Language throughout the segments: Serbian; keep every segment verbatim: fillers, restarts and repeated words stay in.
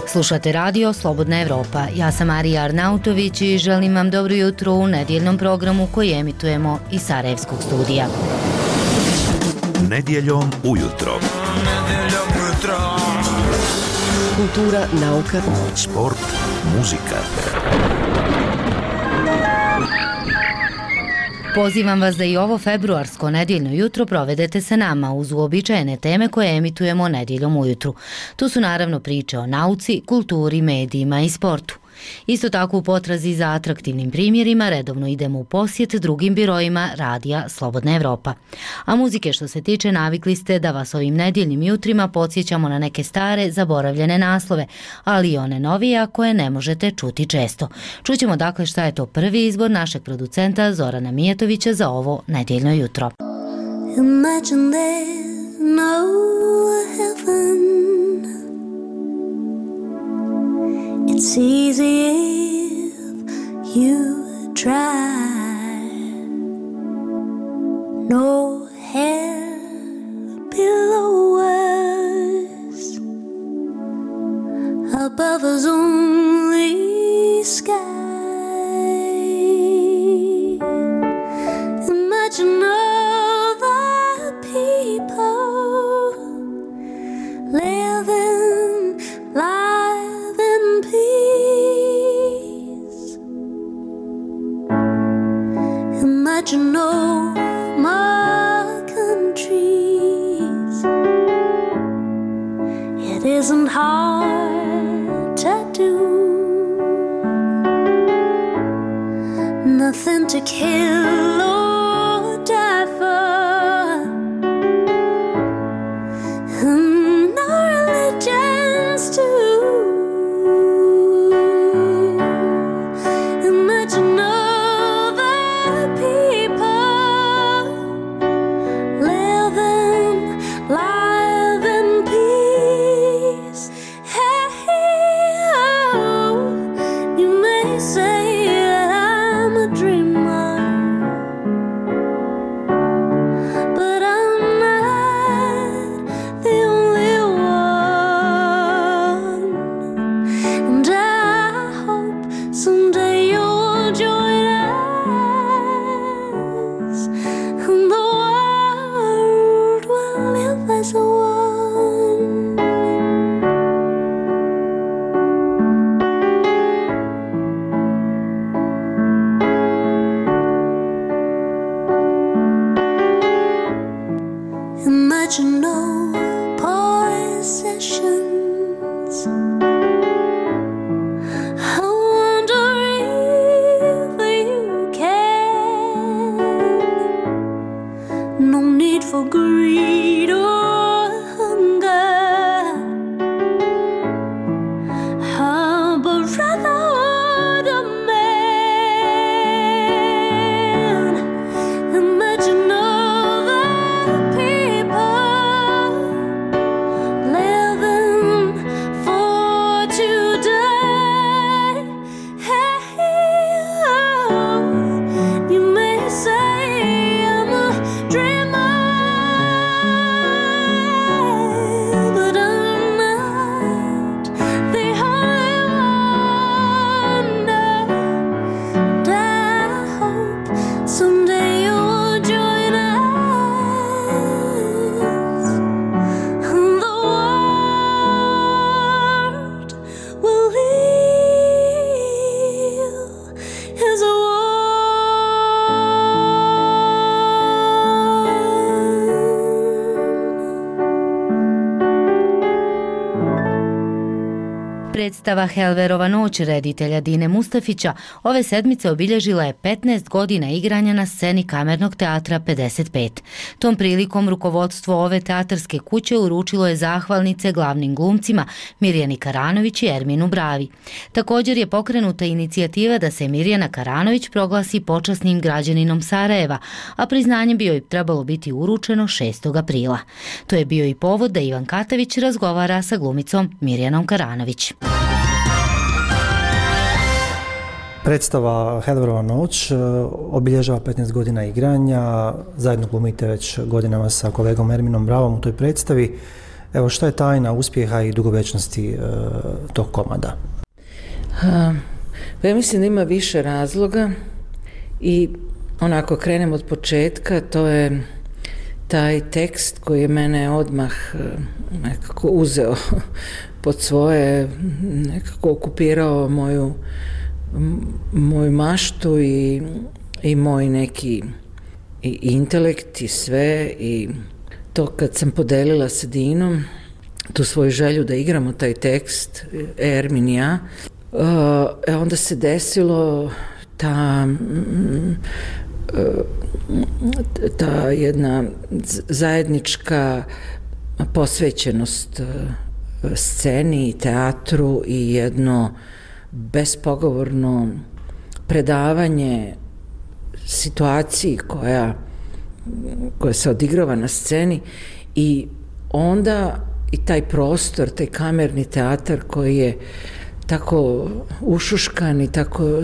Slušate radio Slobodna Evropa. Ja sam Marija Arnautović i želim vam dobro jutro u nedjeljnom programu koji emitujemo iz Sarajevskog studija. Nedjeljom ujutro. Kultura, nauka, sport, muzika. Pozivam vas da i ovo februarsko nedjeljno jutro provedete sa nama uz uobičajene teme koje emitujemo nedjeljom ujutru. Tu su naravno priče o nauci, kulturi, medijima i sportu. Isto tako u potrazi za atraktivnim primjerima redovno idemo u posjet drugim birojima radija Slobodna Evropa. A muzike što se tiče navikli ste da vas ovim nedjeljnim jutrima podsjećamo na neke stare, zaboravljene naslove, ali i one novije koje ne možete čuti često. Čućemo dakle šta je to prvi izbor našeg producenta Zorana Mijatovića za ovo nedjeljno jutro. Imagine there's no heaven. It's easy if you try. No hair below us, above us only sky. Imagine all the people living life in peace. Imagine no more countries. It isn't hard to do. Nothing to kill or die for, and no religions too. Imagine all the people living life in peace. Hey, oh, you may say that I'm a dreamer, but I'm not the only one. And I hope someday you'll join us, and the world will live as one. Imagine no possessions. I wonder if you can. No need for greed or hunger, ah, but rather the man. Imagine all the people living for today. Hey, oh, you may say I'm a dreamer, but I'm not the only one. No. And I hope someday you'll join us, and the world will live as one. Predstava Helverova noć reditelja Dine Mustafića ove sedmice obilježila je petnaest godina igranja na sceni Kamernog teatra pedeset pet. Tom prilikom rukovodstvo ove teatarske kuće uručilo je zahvalnice glavnim glumcima Mirjani Karanović i Erminu Bravi. Također je pokrenuta inicijativa da se Mirjana Karanović proglasi počasnim građaninom Sarajeva, a priznanje bio je trebalo biti uručeno šestog aprila. To je bio i povod da Ivan Katavić razgovara sa glumicom Mirjanom Karanović. Predstava Helverova noć obilježava petnaest godina igranja, zajedno glumite već godinama sa kolegom Erminom Bravom u toj predstavi. Evo, što je tajna uspjeha i dugovečnosti e, tog komada? Ha, pa ja mislim da ima više razloga i onako krenem od početka, to je taj tekst koji je mene odmah nekako uzeo pod svoje, nekako okupirao moju, moju maštu i, i moj neki i intelekt i sve, i to kad sam podelila sa Dinom tu svoju želju da igramo taj tekst, Ermin i ja, e, onda se desilo ta ta jedna zajednička posvećenost sceni i teatru i jedno bespogovorno predavanje situaciji koja, koja se odigrava na sceni, i onda i taj prostor, taj kamerni teatar koji je tako ušuškan i tako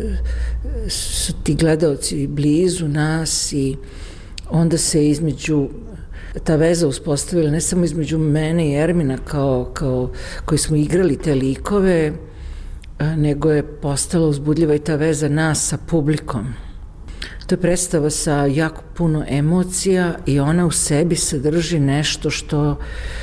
su ti gledaoci blizu nas, i onda se između ta veza uspostavila ne samo između mene i Ermina kao, kao koji smo igrali te likove, nego je postala uzbudljiva i ta veza nas sa publikom. To je predstava sa jako puno emocija i ona u sebi sadrži nešto što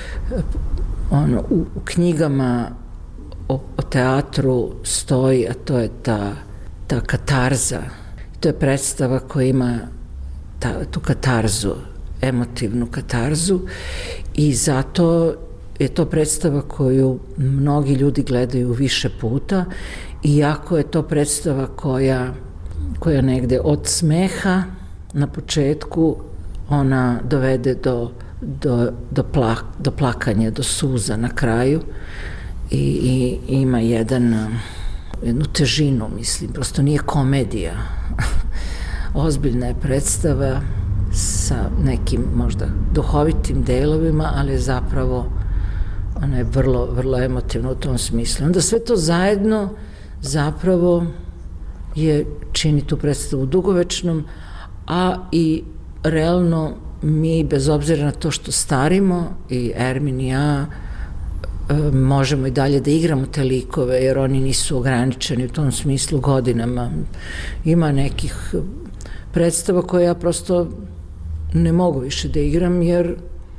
ono, u, u knjigama o, o teatru stoji, a to je ta, ta katarza. To je predstava koja ima ta, tu katarzu, emotivnu katarzu, i zato je to predstava koju mnogi ljudi gledaju više puta, iako je to predstava koja, koja negde od smeha na početku ona dovede do, do, do, plak, do plakanja, do suza na kraju, i, i ima jedan, jednu težinu, mislim, prosto nije komedija. Ozbiljna je predstava sa nekim možda duhovitim delovima, ali zapravo ona je vrlo, vrlo emotivna u tom smislu. Onda sve to zajedno zapravo je, čini tu predstavu dugovečnom, a i realno mi, bez obzira na to što starimo, i Ermin i ja, možemo i dalje da igramo te likove, jer oni nisu ograničeni u tom smislu godinama. Ima nekih predstava koje ja prosto ne mogu više da igram, jer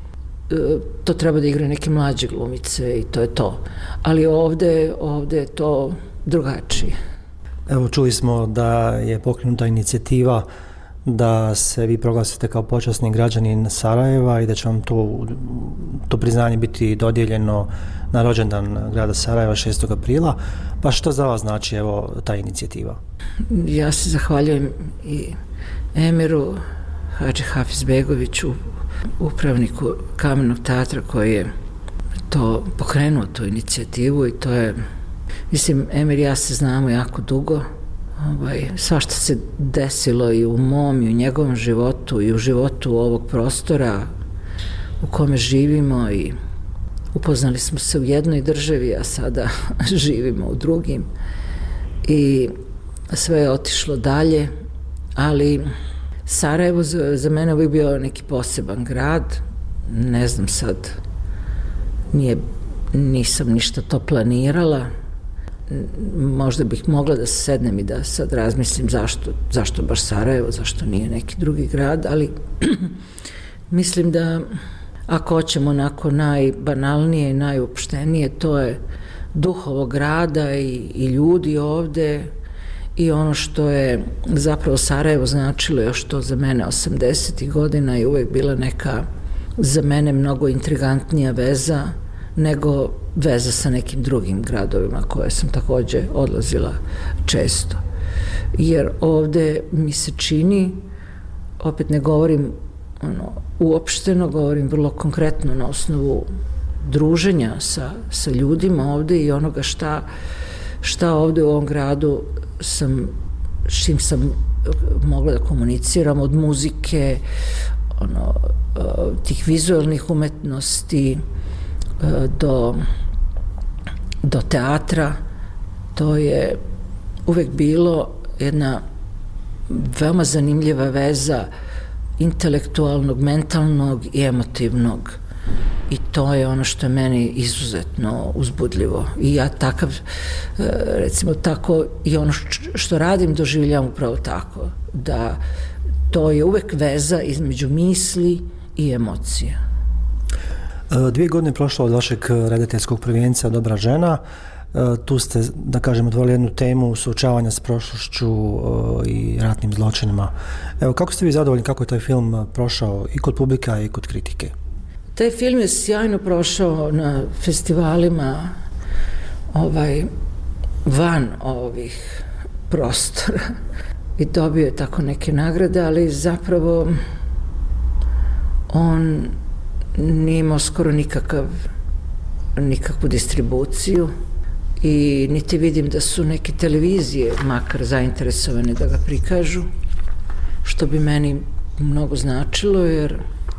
to treba da igra neke mlađe glumice i to je to. Ali ovde, ovde je to drugačije. Evo, čuli smo da je pokrenuta inicijativa da se vi proglasite kao počasni građanin Sarajeva i da će vam to, to priznanje biti dodijeljeno na rođendan grada Sarajeva šestog aprila. Pa što za vas znači, evo, ta inicijativa? Ja se zahvaljujem i Emiru Hadži Hafizbegoviću, upravniku Kamenog teatra, koji je to pokrenuo, tu inicijativu, i to je, mislim, Emir i ja se znamo jako dugo. Ovaj, svašta se desilo i u mom i u njegovom životu i u životu ovog prostora u kome živimo, i upoznali smo se u jednoj državi, a sada živimo u drugim, i sve je otišlo dalje, ali Sarajevo za, za mene uvijek bio neki poseban grad. Ne znam sad, nije, nisam ništa to planirala. Možda bih mogla da se sednem i da sad razmislim zašto, zašto baš Sarajevo, zašto nije neki drugi grad, ali mislim da ako hoćemo onako najbanalnije i najopštenije, to je duh ovog grada i, i ljudi ovde, i ono što je zapravo Sarajevo značilo još to za mene osamdesetih godina je uvek bila neka za mene mnogo intrigantnija veza nego veza sa nekim drugim gradovima koje sam takođe odlazila često. Jer ovde mi se čini, opet ne govorim ono, uopšteno, govorim vrlo konkretno na osnovu druženja sa, sa ljudima ovde i onoga šta, šta ovde u ovom gradu sam, s čim sam mogla da komuniciram, od muzike, ono, tih vizualnih umetnosti, do, do teatra. To je uvek bilo jedna veoma zanimljiva veza intelektualnog, mentalnog i emotivnog I to je ono što je meni izuzetno uzbudljivo. I ja takav, recimo tako, i ono što radim doživljavam upravo tako, da to je uvek veza između misli i emocija. Dvije godine prošlo od vašeg redateljskog prvenca Dobra žena. Tu ste, da kažem, otvorili jednu temu suočavanja s prošlošću i ratnim zločinima. Evo, kako ste vi zadovoljni kako je taj film prošao i kod publika i kod kritike? Taj film je sjajno prošao na festivalima ovaj, van ovih prostora i dobio je tako neke nagrade, ali zapravo on nije imao skoro nikakav, nikakvu distribuciju i niti vidim da su neke televizije makar zainteresovane da ga prikažu, što bi meni mnogo značilo, jer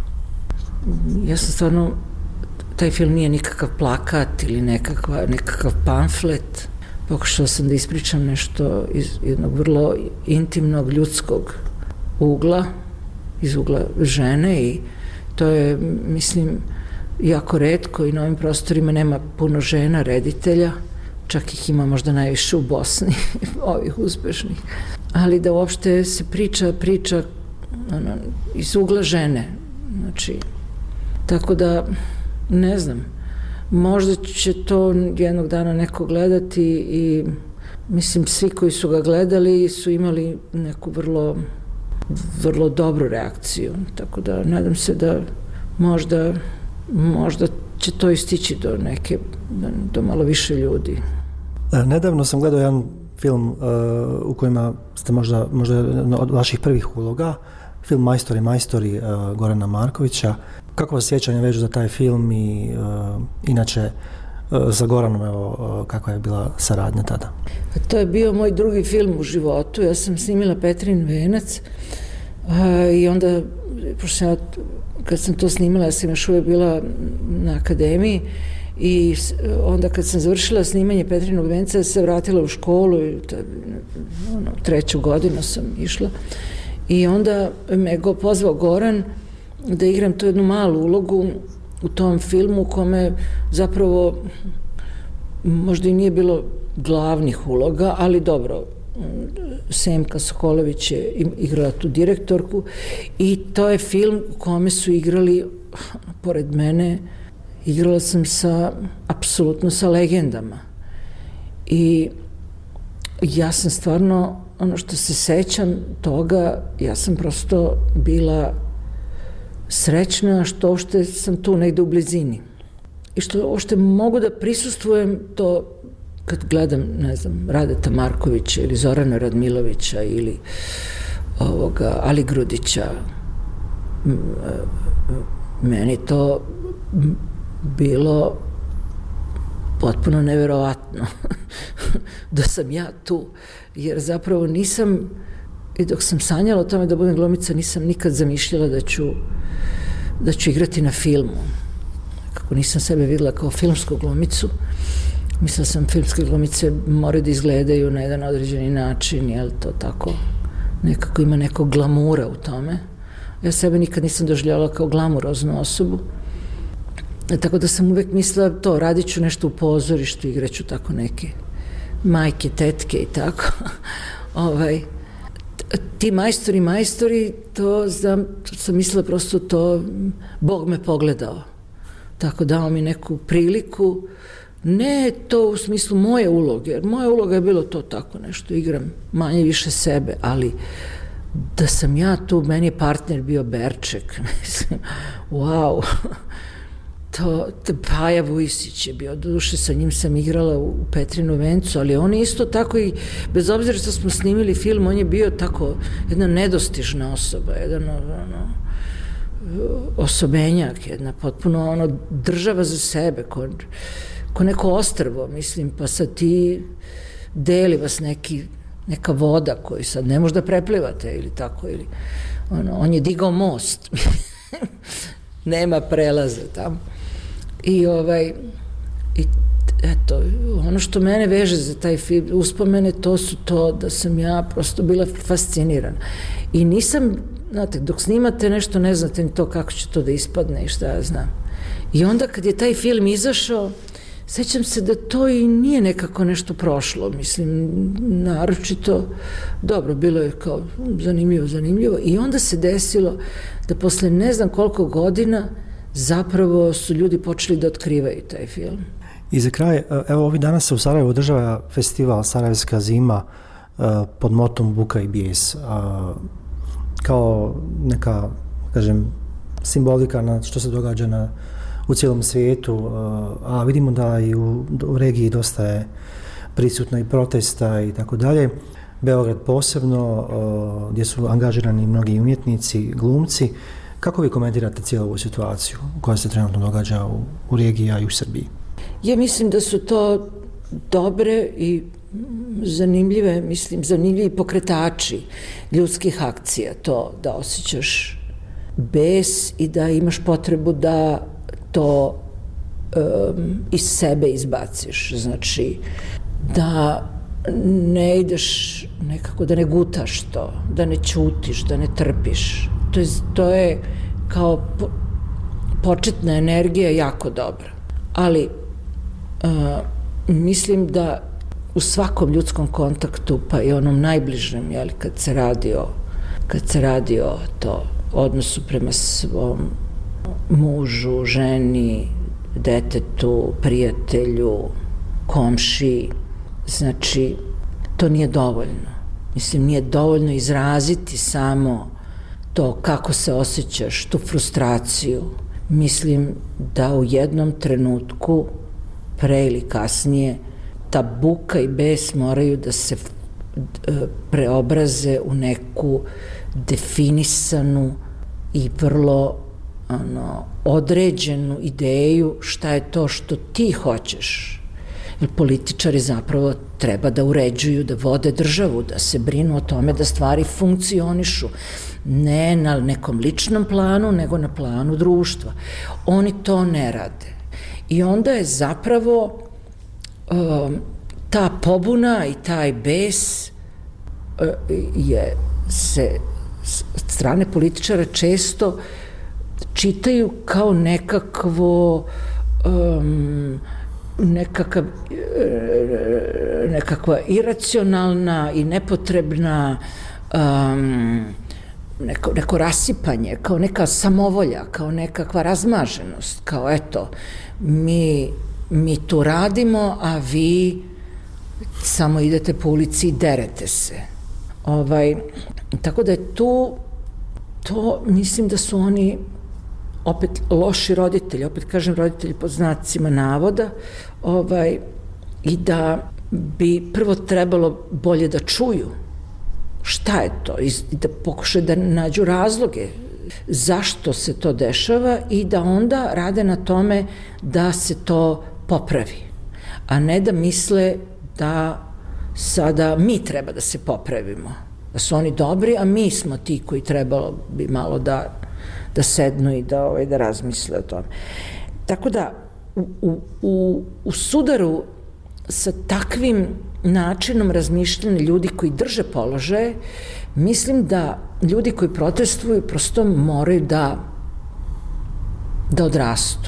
ja sam stvarno, taj film nije nikakav plakat ili nekakva, nekakav pamflet. Pokušala sam da ispričam nešto iz jednog vrlo intimnog ljudskog ugla, iz ugla žene, i to je, mislim, jako retko i na ovim prostorima nema puno žena reditelja, čak ih ima možda najviše u Bosni, ovih uspešnih. Ali da uopšte se priča, priča ono, iz ugla žene. Znači, tako da, ne znam, možda će to jednog dana neko gledati i mislim svi koji su ga gledali su imali neku vrlo, vrlo dobru reakciju. Tako da nadam se da možda, možda će to istići do neke, do malo više ljudi. Nedavno sam gledao jedan film uh, u kojima ste možda, možda od vaših prvih uloga, film Majstori, majstori uh, Gorana Markovića. Kako vas sjećanje vežu za taj film i uh, inače uh, za Goranom, evo, uh, kakva je bila saradnja tada? To je bio moj drugi film u životu. Ja sam snimila Petrin venac uh, i onda, pošto ja, kad sam to snimala, ja sam još uvijek bila na akademiji i onda kad sam završila snimanje Petrinog venca, se vratila u školu i ono, treću godinu sam išla i onda me go pozvao Goran da igram tu jednu malu ulogu u tom filmu u kome zapravo možda i nije bilo glavnih uloga, ali dobro, Semka Sokolović je igrala tu direktorku i to je film u kome su igrali, pored mene, igrala sam sa, apsolutno sa legendama. I ja sam stvarno, ono što se sećam toga, ja sam prosto bila srećna što uopšte sam tu negde u blizini. I što uopšte mogu da prisustvujem to kad gledam, ne znam, Radeta Markovića ili Zorana Radmilovića ili ovoga Ali Grudića. Meni to bilo potpuno neverovatno da sam ja tu, jer zapravo nisam, i dok sam sanjala o tome da budem glumica, nisam nikad zamišljala da ću, da ću igrati na filmu. Kako nisam sebe videla kao filmsku glumicu, mislila sam filmske glumice moraju da izgledaju na jedan određeni način, jel to tako, nekako ima nekog glamura u tome. Ja sebe nikad nisam doživljavala kao glamuroznu osobu. Tako da sam uvek mislila to, radit ću nešto u pozorištu, igraću tako neke majke, tetke i tako. ovaj, ti majstori, majstori, to znam, to sam mislila prosto to, Bog me pogledao. Tako dao mi neku priliku, ne to u smislu moje uloge, jer moja uloga je bilo to tako nešto, igram manje više sebe, ali da sam ja tu, meni je partner bio Berček, mislim, wow. To, to Paja Vujsić je bio, doduše sa njim sam igrala u Petrinu vencu, ali on je isto tako i, bez obzira što smo snimili film, on je bio tako jedna nedostižna osoba, jedan ono, osobenjak, jedna potpuno ono, država za sebe, ko, ko neko ostrvo, mislim, pa sad ti deli vas neki, neka voda koju sad ne možda preplivate ili tako, ili ono, on je digao most, nema prelaza tamo. I ovaj, i eto, ono što mene veže za taj film, uspomene, to su to da sam ja prosto bila fascinirana. I nisam, znate, dok snimate nešto, ne znate ni to kako će to da ispadne i šta ja znam. I onda kad je taj film izašao, sećam se da to i nije nekako nešto prošlo, mislim, naročito, dobro, bilo je kao zanimljivo, zanimljivo, i onda se desilo da posle ne znam koliko godina zapravo su ljudi počeli da otkrivaju taj film. I za kraj, evo ovih dana se u Sarajevu održava festival Sarajevska zima pod motom Buka i bijes, kao neka, kažem, simbolika na što se događa na u cijelom svijetu, a vidimo da i u, u regiji dosta je prisutno i protesta i tako dalje. Beograd posebno, gdje su angažirani mnogi umjetnici, glumci. Kako vi komentirate cijelu ovu situaciju koja se trenutno događa u, u regiji, a i u Srbiji? Ja mislim da su to dobre i zanimljive, mislim, zanimljivi pokretači ljudskih akcija, to da osjećaš bes i da imaš potrebu da to um, iz sebe izbaciš, znači da ne ideš nekako, da ne gutaš to, da ne ćutiš, da ne trpiš. To je, to je kao po, početna energija jako dobra. Ali uh, mislim da u svakom ljudskom kontaktu, pa i onom najbližem, jel, kad se radi o, kad se radi o to odnosu prema svom mužu, ženi, detetu, prijatelju, komšiji, znači, to nije dovoljno. Mislim, nije dovoljno izraziti samo to kako se osjećaš, tu frustraciju. Mislim da u jednom trenutku, pre ili kasnije, ta buka i bes moraju da se preobraze u neku definisanu i vrlo ono, određenu ideju šta je to što ti hoćeš. Jer političari zapravo treba da uređuju, da vode državu, da se brinu o tome da stvari funkcionišu. Ne na nekom ličnom planu, nego na planu društva. Oni to ne rade. I onda je zapravo um, ta pobuna i taj bes uh, je se strane političara često čitaju kao nekakvo um, nekakav, nekakva iracionalna i nepotrebna um, neko, neko rasipanje, kao neka samovolja, kao nekakva razmaženost, kao eto, mi, mi tu radimo, a vi samo idete po ulici i derete se. Ovaj, tako da je tu, to mislim da su oni opet loši roditelji, opet kažem roditelji pod znacima navoda, ovaj, i da bi prvo trebalo bolje da čuju šta je to i da pokušaju da nađu razloge zašto se to dešava i da onda rade na tome da se to popravi, a ne da misle da sada mi treba da se popravimo, da su oni dobri, a mi smo ti koji trebalo bi malo da da sednu i da, ovaj, da razmisle o tome. Tako da, u, u, u sudaru sa takvim načinom razmišljanja ljudi koji drže položaje, mislim da ljudi koji protestuju prosto moraju da da odrastu.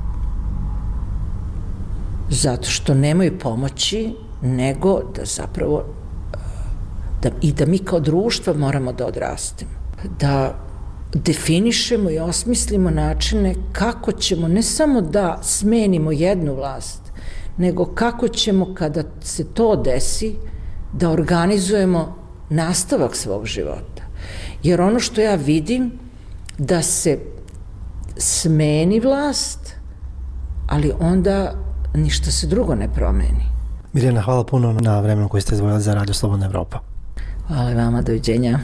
Zato što nemaju pomoći, nego da zapravo da, i da mi kao društvo moramo da odrastemo. Da definišemo i osmislimo načine kako ćemo ne samo da smenimo jednu vlast, nego kako ćemo kada se to desi da organizujemo nastavak svog života. Jer ono što ja vidim da se smeni vlast, ali onda ništa se drugo ne promeni. Mirjana, hvala puno na vremenu koje ste izdvojili za Radio Slobodna Evropa. Hvala vama, doviđenja.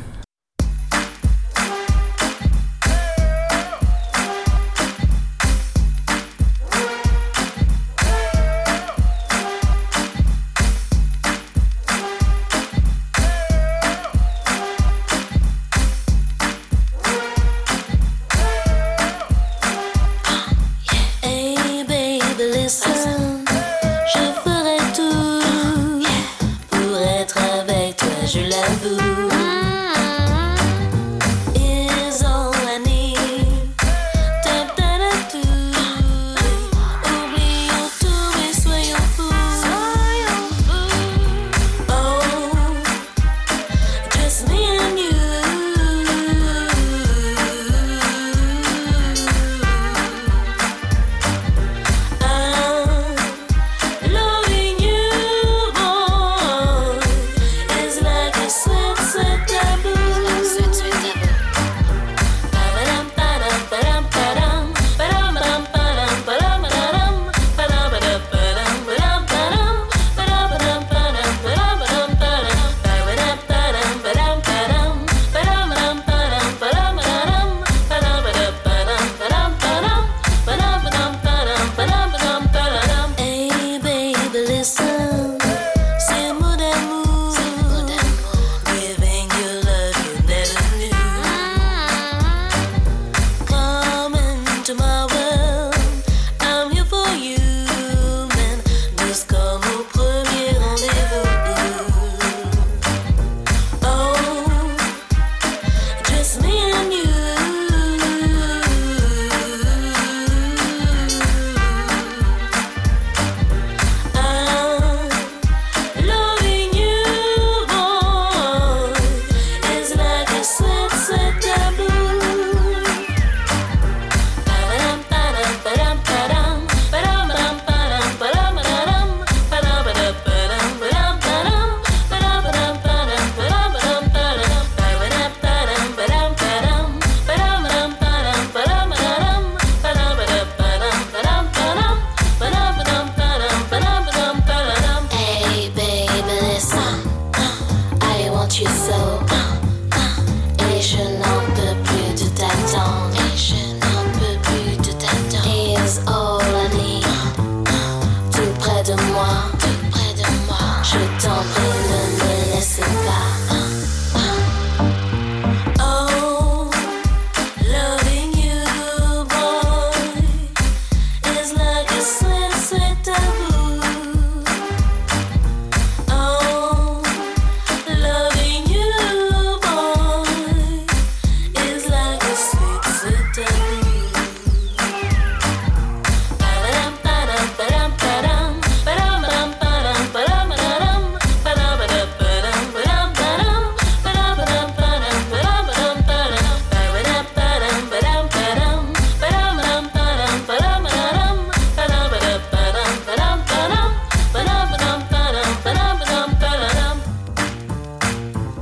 Is all I need. Da, da, da, do.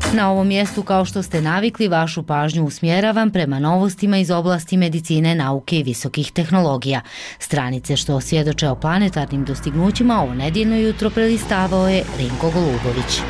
Na ovom mjestu, kao što ste navikli, vašu pažnju usmjeravam prema novostima iz oblasti medicine, nauke i visokih tehnologija. Stranice što svjedoče o planetarnim dostignućima ovo nedjeljno jutro prelistavao je Rinko Golubović.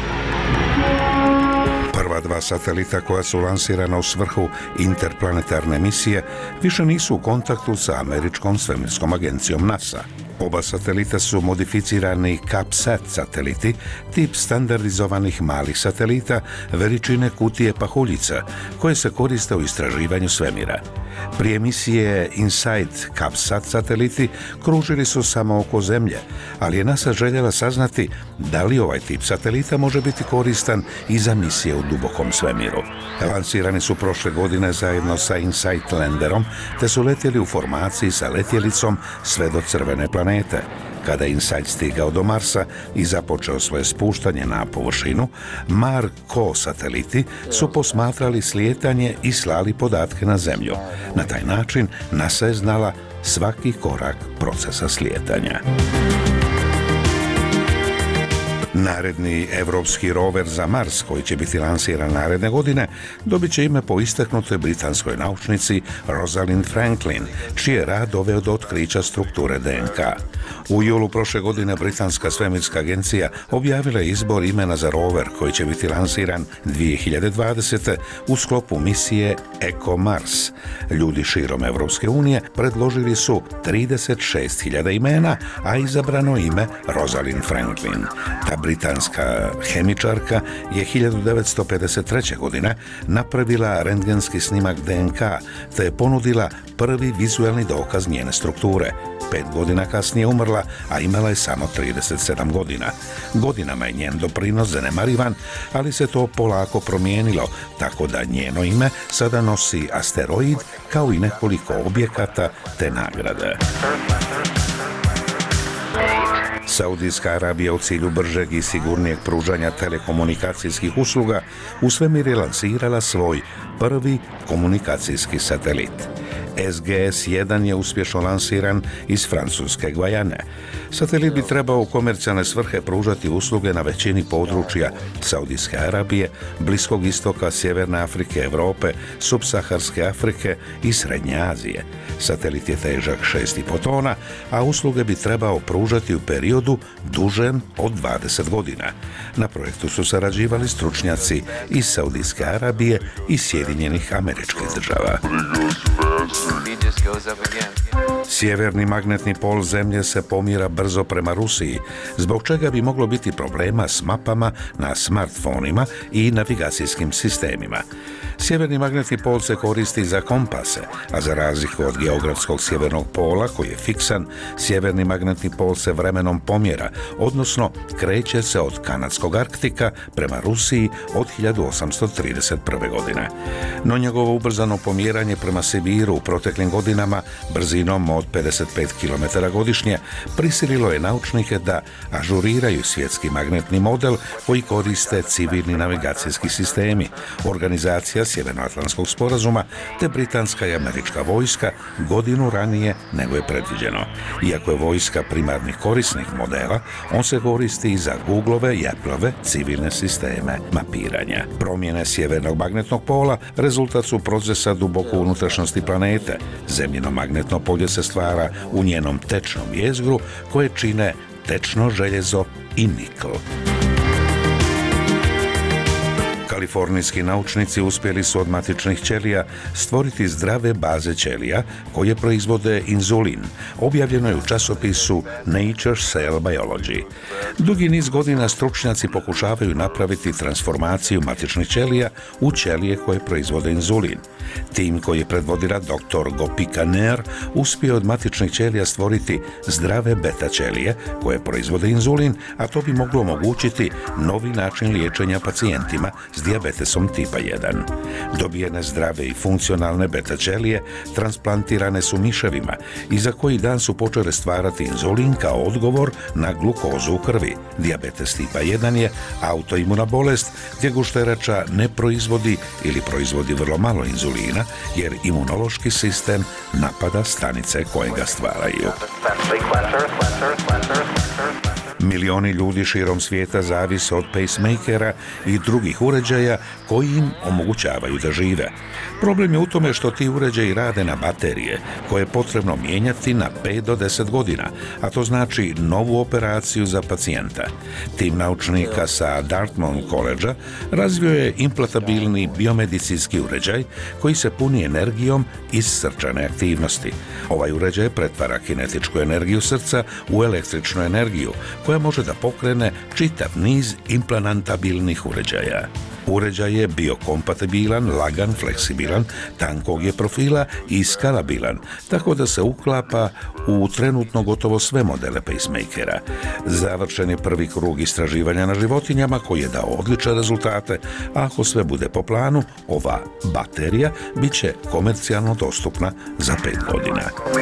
Prva dva satelita koja su lansirana u svrhu interplanetarne misije više nisu u kontaktu sa američkom svemirskom agencijom NASA. Oba satelita su modificirani CubeSat sateliti, tip standardizovanih malih satelita veličine kutije pahuljica, koje se koriste u istraživanju svemira. Prije misije InSight CubeSat sateliti kružili su samo oko Zemlje, ali je NASA željela saznati da li ovaj tip satelita može biti koristan i za misije u dubokom svemiru. Lansirani su prošle godine zajedno sa InSight landerom, te su letjeli u formaciji sa letjelicom sve do crvene planete. Kada je InSight stigao do Marsa i započeo svoje spuštanje na površinu, Mar-Co sateliti su posmatrali slijetanje i slali podatke na Zemlju. Na taj način NASA je znala svaki korak procesa slijetanja. Naredni evropski rover za Mars, koji će biti lansiran naredne godine, dobit će ime po istaknutoj britanskoj naučnici Rosalind Franklin, čiji je rad doveo do otkrića strukture D N K. U julu prošle godine britanska svemirska agencija objavila je izbor imena za rover koji će biti lansiran dvije hiljade dvadesete. u sklopu misije EcoMars. Ljudi širom Evropske unije predložili su trideset šest hiljada imena, a izabrano ime Rosalind Franklin. Ta britanska hemičarka je hiljadu devetsto pedeset treće. godine napravila rentgenski snimak D N K, te je ponudila prvi vizualni dokaz njene strukture. Pet godina kasnije umrla, a imala je samo trideset sedam godina. Godinama je njen doprinos zanemarivan, ali se to polako promijenilo, tako da njeno ime sada nosi asteroid kao i nekoliko objekata te nagrade. Saudijska Arabija u cilju bržeg i sigurnijeg pružanja telekomunikacijskih usluga u svemir je lansirala svoj prvi komunikacijski satelit. S G S jedan je uspješno lansiran iz francuske Gvajane. Satelit bi trebao u komercijalne svrhe pružati usluge na većini područja Saudijske Arabije, Bliskog istoka, Sjeverne Afrike, Europe, Subsaharske Afrike i Srednje Azije. Satelit je težak šest i po tona, a usluge bi trebao pružati u periodu dužem od dvadeset godina. Na projektu su sarađivali stručnjaci iz Saudijske Arabije i Sjedinjenih Američkih Država. Sjeverni magnetni pol Zemlje se pomjera brzo prema Rusiji, zbog čega bi moglo biti problema s mapama na smartfonima i navigacijskim sistemima. Sjeverni magnetni pol se koristi za kompase, a za razliku od geografskog sjevernog pola, koji je fiksan, sjeverni magnetni pol se vremenom pomjera, odnosno kreće se od kanadskog Arktika prema Rusiji od hiljadu osamsto trideset prve. godine. No njegovo ubrzano pomjeranje prema Sibiru u proteklim godinama brzinom od pedeset pet kilometara godišnje prisililo je naučnike da ažuriraju svjetski magnetni model koji koriste civilni navigacijski sistemi, organizacija Sjevernoatlantskog sporazuma te britanska i američka vojska godinu ranije nego je predviđeno. Iako je vojska primarni korisnik modela, on se koristi i za Googleove i Appleove civilne sisteme mapiranja. Promjene sjevernog magnetnog pola rezultat su procesa duboko u unutrašnjosti planete. Zemljino magnetno polje se stvara u njenom tečnom jezgru koje čine tečno željezo i nikl. Kalifornijski naučnici uspjeli su od matičnih ćelija stvoriti zdrave baze ćelija koje proizvode inzulin. Objavljeno je u časopisu Nature Cell Biology. Dugi niz godina stručnjaci pokušavaju napraviti transformaciju matičnih ćelija u ćelije koje proizvode inzulin. Tim koji je predvodila doktor Gopika Nair uspio od matičnih ćelija stvoriti zdrave beta ćelije koje proizvode inzulin, a to bi moglo omogućiti novi način liječenja pacijentima s dijabetesom tipa jedan. Dobijene zdrave i funkcionalne beta ćelije transplantirane su miševima i za koji dan su počele stvarati inzulin kao odgovor na glukozu u krvi. Dijabetes tipa jedan je autoimuna bolest gdje gušterača ne proizvodi ili proizvodi vrlo malo inzulina jer imunološki sistem napada stanice koje ga stvaraju. Milioni ljudi širom svijeta zavise od pacemakera i drugih uređaja koji im omogućavaju da žive. Problem je u tome što ti uređaji rade na baterije koje je potrebno mijenjati na pet do deset godina, a to znači novu operaciju za pacijenta. Tim naučnika sa Dartmouth College-a razvio je implantabilni biomedicinski uređaj koji se puni energijom iz srčane aktivnosti. Ovaj uređaj pretvara kinetičku energiju srca u električnu energiju koja može da pokrene čitav niz implantabilnih uređaja. Uređaj je biokompatibilan, lagan, fleksibilan, tankog je profila i skalabilan, tako da se uklapa u trenutno gotovo sve modele pacemakera. Završen je prvi krug istraživanja na životinjama koji je dao odlične rezultate, a ako sve bude po planu, ova baterija bit će komercijalno dostupna za pet godina.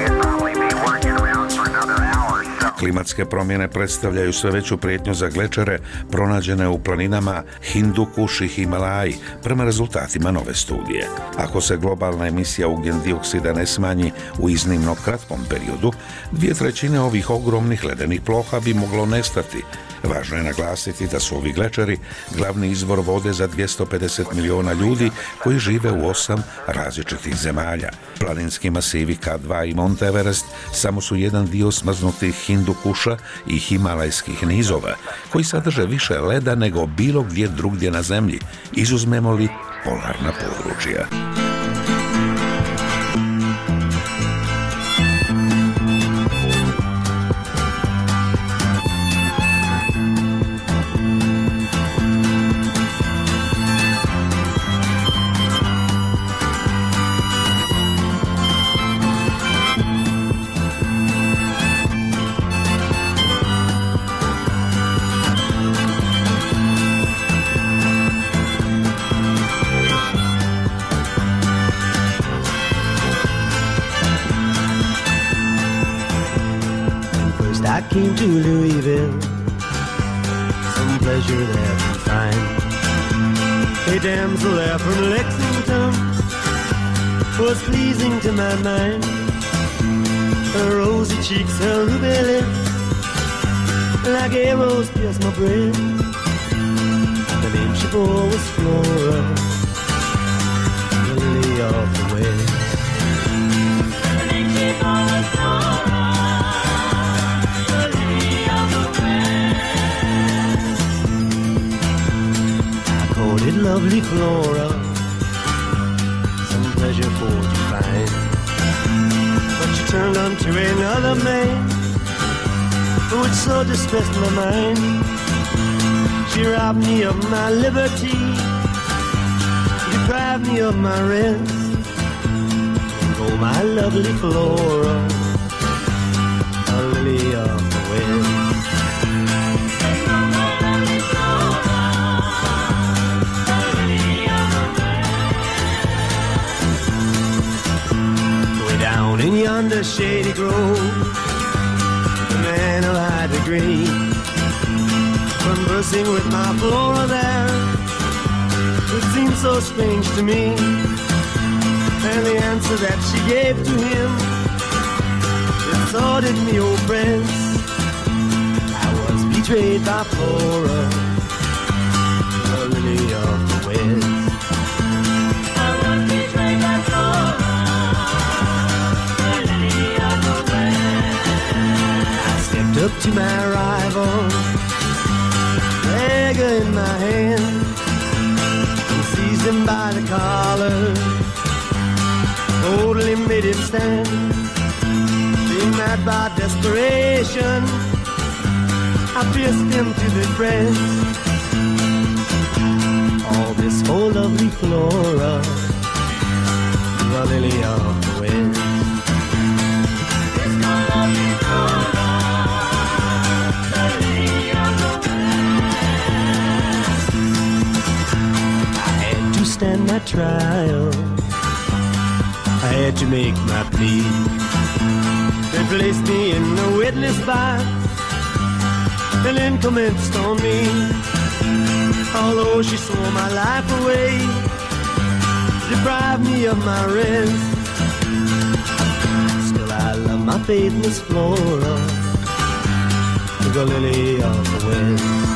Klimatske promjene predstavljaju sve veću prijetnju za glečere pronađene u planinama Hindukuš i Himalaji, prema rezultatima nove studije. Ako se globalna emisija ugljen dioksida ne smanji u iznimno kratkom periodu, dvije trećine ovih ogromnih ledenih ploha bi moglo nestati. Važno je naglasiti da su ovi glečeri glavni izvor vode za dvjesto pedeset miliona ljudi koji žive u osam različitih zemalja. Planinski masivi K dva i Mont Everest samo su jedan dio smrznutih Hindukuša i himalajskih nizova, koji sadrže više leda nego bilo gdje drugdje na zemlji, izuzmemo li polarna područja. I came to Louisville, some pleasure there to find. A damsel there from Lexington was pleasing to my mind. Her rosy cheeks, her ruby lips, like arrows pierced my breast. The name she bore was Flora, the lily of the West. The name she bore was Flora. Lovely Flora, some pleasure for to find. But she turned unto another man, which so distressed my mind. She robbed me of my liberty, deprived me of my rest. Oh, my lovely Flora, a lily of the West. In yonder shady grove, the man of high degree, conversing with my Flora there, it seemed so strange to me. And the answer that she gave to him, it sorted me, oh friends. I was betrayed by Flora, the lily of the West. I was betrayed by Flora. Up to my rival, dagger in my hand, and seized him by the collar, totally made him stand. Being mad by desperation, I pierced him to the breast. All this for lovely Flora, the lily of the West. This for lovely Flora. Stand my trial, I had to make my plea. They placed me in the witness box and then commenced on me. Although she swore my life away, deprived me of my rest, still I love my faithless Flora, the lily of the west.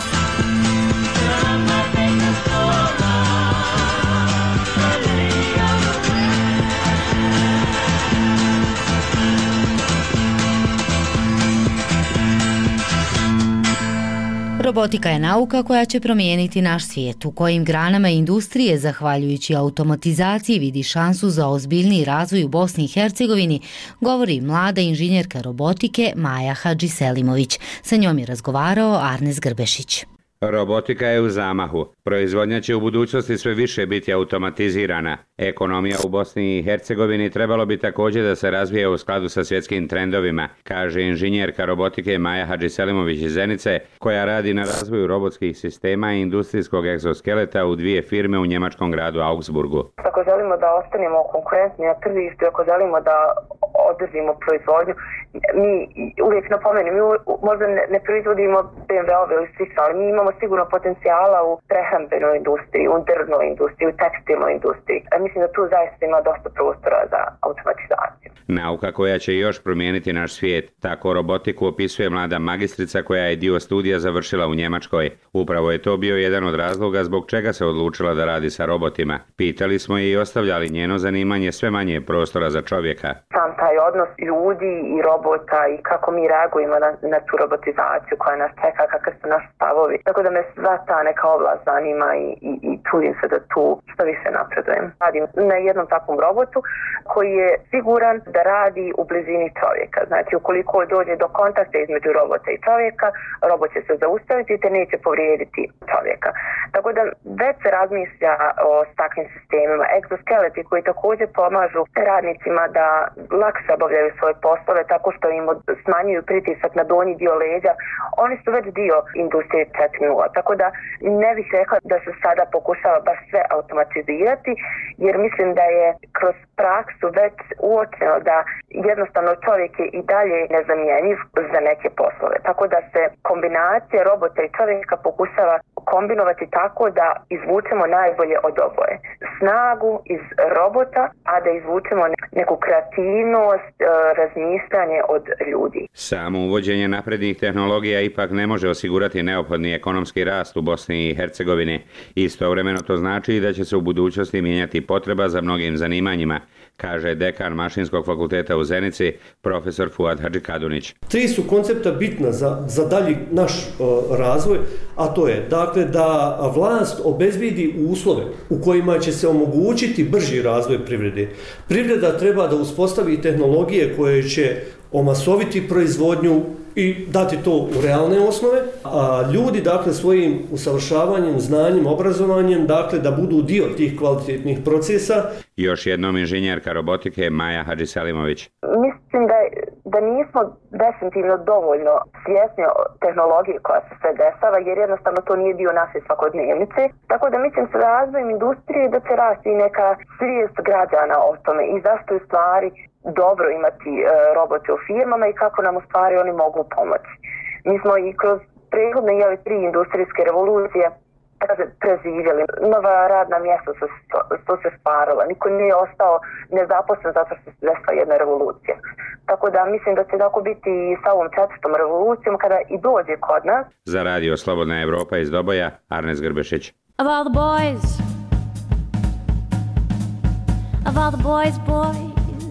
Robotika je nauka koja će promijeniti naš svijet, u kojim granama industrije, zahvaljujući automatizaciji, vidi šansu za ozbiljniji razvoj u Bosni i Hercegovini, govori mlada inženjerka robotike Maja Hadžiselimović. Sa njom je razgovarao Arnes Grbešić. Robotika je u zamahu. Proizvodnja će u budućnosti sve više biti automatizirana. Ekonomija u Bosni i Hercegovini trebalo bi također da se razvije u skladu sa svjetskim trendovima, kaže inženjerka robotike Maja Hadžiselimović iz Zenice, koja radi na razvoju robotskih sistema i industrijskog egzoskeleta u dvije firme u njemačkom gradu Augsburgu. Ako želimo da ostanemo konkurentni na tržištu, ako želimo da održimo proizvodnju, mi uvijek napomenem, mi možda ne, ne proizvodimo B M W-ove ili slično, ali mi imamo sigurno potencijala u prehrambenoj industriji, u drvnoj industriji, u tekstilnoj industriji. A mislim da tu zaista ima dosta prostora za automatizaciju. Nauka koja će još promijeniti naš svijet. Tako robotiku opisuje mlada magistrica koja je dio studija završila u Njemačkoj. Upravo je to bio jedan od razloga zbog čega se odlučila da radi sa robotima. Pitali smo je i ostavljali njeno zanimanje sve manje prostora za čovjeka. Sam taj odnos ljudi i robota i kako mi reagujemo na, na tu robotizaciju koja nas čeka, kakve su naši stavovi. Tako da me sva ta neka oblast zanima i, i, i trudim se da tu što više napredujem. Radim na jednom takvom robotu koji je siguran da radi u blizini čovjeka. Znači, ukoliko dođe do kontakta između robota i čovjeka, robot će se zaustaviti te neće povrijediti čovjeka. Tako da već se razmišlja o takvim sistemima. Egzoskeleti koji također pomažu radnicima da lakše obavljaju svoje poslove tako što im smanjuju pritisak na donji dio leđa. Oni su već dio industrije četiri nula. Tako da ne bih rekla da se sada pokušava baš sve automatizirati, jer mislim da je kroz praksu već uočeno da jednostavno čovjek je i dalje nezamjenjiv za neke poslove. Tako da se kombinacija robota i čovjeka pokušava kombinovati tako da izvučemo najbolje od oboje. Snagu iz robota, a da izvučemo neku kreativnost, razmišljanje od ljudi. Samo uvođenje naprednih tehnologija ipak ne može osigurati neophodni ekonomski rast u Bosni i Hercegovini. Istovremeno to znači da će se u budućnosti mijenjati potreba za mnogim zanimanjima, kaže dekan Mašinskog fakulteta u Zenici, profesor Fuad Hadžikadunić. Tri su koncepta bitna za, za dalji naš uh, razvoj, a to je dakle da vlast obezbedi uslove u kojima će se omogućiti brži razvoj privrede. Privreda treba da uspostavi tehnologije koje će omasoviti proizvodnju i dati to u realne osnove, a ljudi dakle svojim usavršavanjem, znanjem, obrazovanjem dakle da budu dio tih kvalitetnih procesa. Još jednom inženjerka robotike Maja Hadžiselimović. Mislim da, da nismo definitivno dovoljno svjesni o tehnologiji koja se sve dešava, jer jednostavno to nije dio naše svakodnevnice. Tako da mislim sa razvojem industrije da će rasti neka svijest građana o tome i zašto je stvari dobro imati e, robote u firmama i kako nam u stvari oni mogu pomoći. Mi smo i kroz prethodne jeli tri industrijske revolucije preživjeli. Nova radna mjesta su, su se stvarala. Niko nije ostao nezaposlen zato što se desila jedna revolucija. Tako da mislim da će tako biti i sa ovom četvrtom revolucijom kada i dođe kod nas. Za radio Slobodna Evropa iz Doboja, Arnes Grbešić. Of all the boys, of all the boys, boys,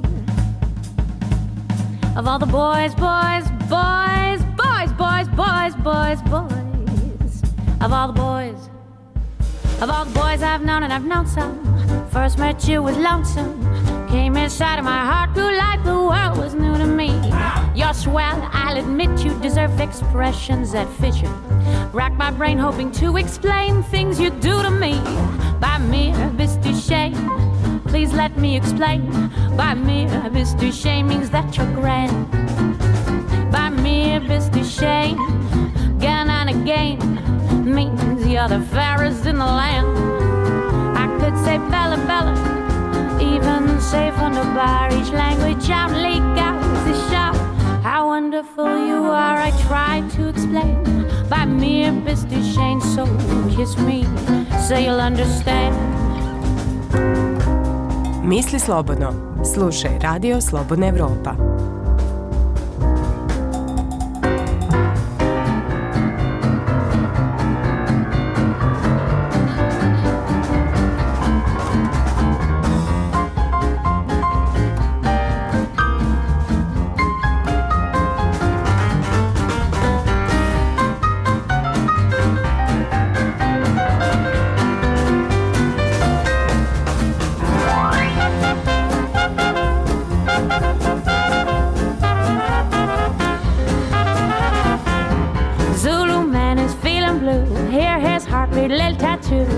of all the boys, boys, boys, boys, boys, boys, boys, boys, of all the boys, of all the boys I've known, and I've known some. First met you was lonesome, came inside of my heart, grew like the world was new to me. You're swell, I'll admit you deserve expressions that fit you. Rack my brain hoping to explain things you do to me. By mere Mister Shame, please let me explain. By mere Mister Shame means that you're grand. By mere Mister Shame, again and again, means you're the fairest in the land. I could say Bella Bella, even say from the bar, each language out, leak out the shout. How wonderful you are, I try to explain. By mere Mister Shame, so kiss me, so you'll understand. Misli slobodno. Slušaj Radio Slobodna Evropa.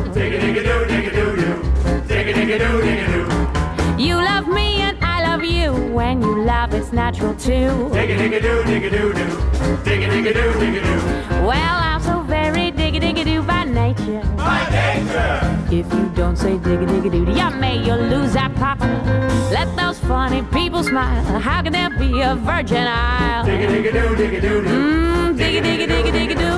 Dig-a-dig-a-doo, dig-a-doo-doo. Dig-a-dig-a-doo, dig-a-doo. You love me and I love you. When you love, it's natural too. Dig-a-dig-a-doo, dig-a-doo-doo. Dig-a-dig-a-doo, dig-a-doo. Well, I'm so very dig-a-dig-a-doo by nature. By nature. If you don't say dig-a-dig-a-doo, you may you'll lose that papa. Let those funny people smile. How can there be a Virgin Isle? Dig-a-dig-a-doo, dig-a-doo-doo. Mmm, dig-a-dig-a-dig-a-dig-a-doo.